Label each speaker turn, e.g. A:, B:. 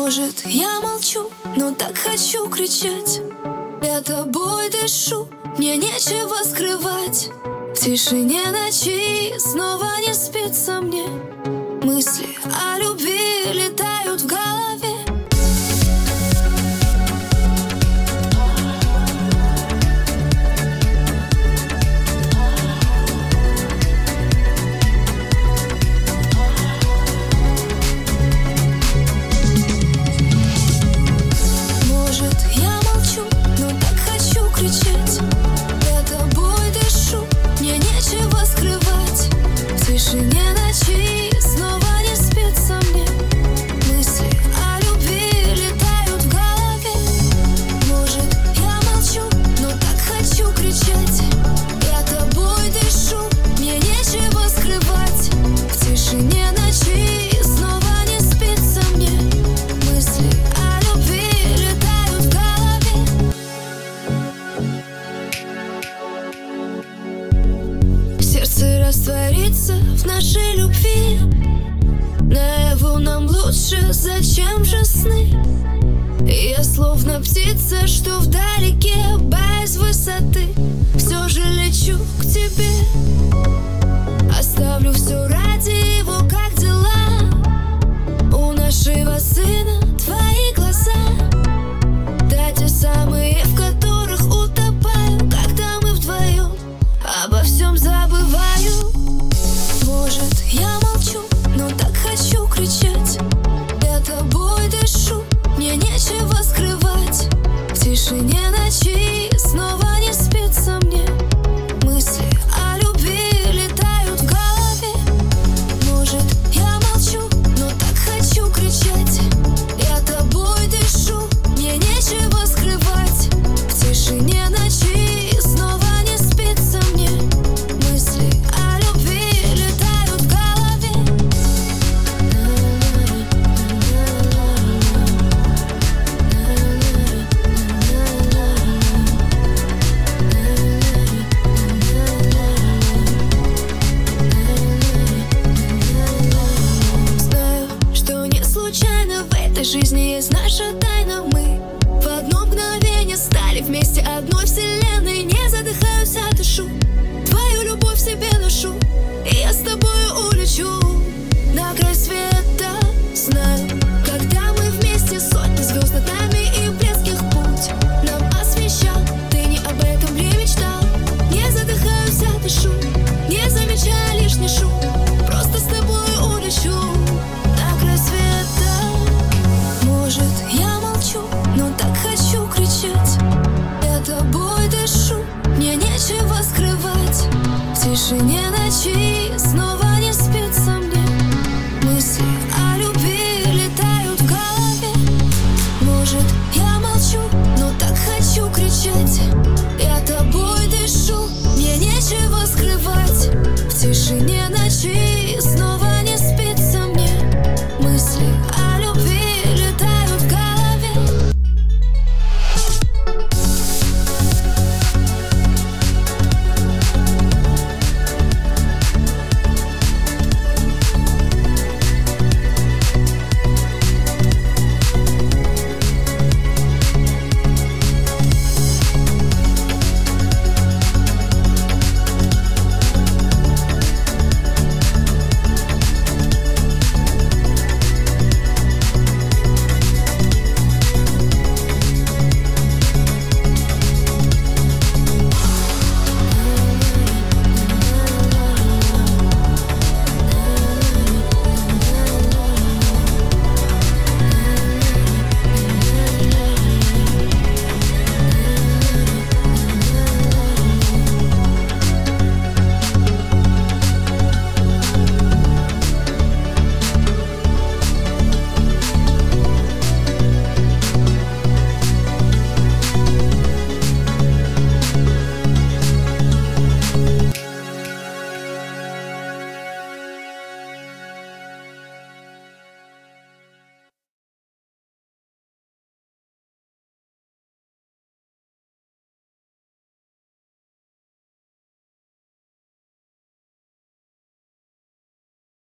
A: Может, я молчу, но так хочу кричать. Я тобой дышу, мне нечего скрывать. В тишине ночи снова не спится мне. Мысли о любви летают в голове. Может, я молчу, но так хочу кричать. Я тобой дышу, мне нечего скрывать. В тишине ночи снова не спится мне. Мысли о любви летают в голове. Может, я молчу, но так хочу кричать. Я тобой дышу, мне нечего скрывать. В тишине ночи снова не спится мне. Мысли о любви летают в голове. Сердце растворится в нашей любви. Наяву нам лучше, зачем же сны? Я словно птица, что вдалеке, боясь высоты, все же лечу к тебе. Оставлю все ради его, как дела. У нашего сына твои глаза, да, те самые, в которых утопаю, когда мы вдвоем обо всем забываю. Может, я молчу, но так хочу кричать. Я тобой дышу, мне нечего скрывать. В тишине ночи снова не спится мне. Мысли о любви летают в голове. Может, я молчу, но так хочу кричать. Я тобой дышу, мне нечего скрывать. В тишине ночи снова не спится мне. Мысли о любви летают в голове. Знаю, что не случайно в этой жизни есть наша тайна. Мы в одно мгновение стали вместе одной вселенной. Не задыхаюсь, а дышу, твою любовь в себе ношу, и я с тобою улечу.